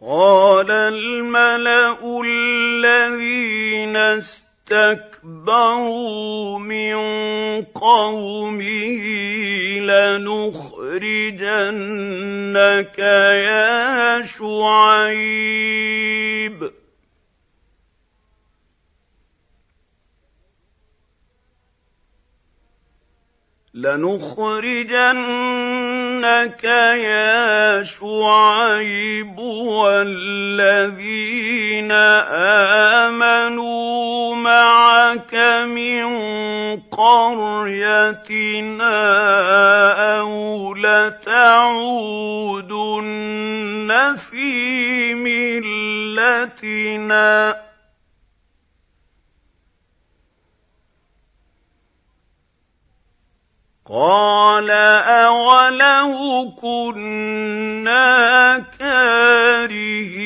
قال الملأ الذين اسْتَكْبَرُوا مِن قَوْمِهِ لَنُخْرِجَنَّكَ يَا شُعَيْبُ وَالَّذِينَ آمَنُوا مَعَكَ مِن قَرْيَتِنَا أَوْ لَتَعُودُنَّ فِي مِلَّتِنَا قَالَ أَوَلَوْ كُنَّا كَارِهِينَ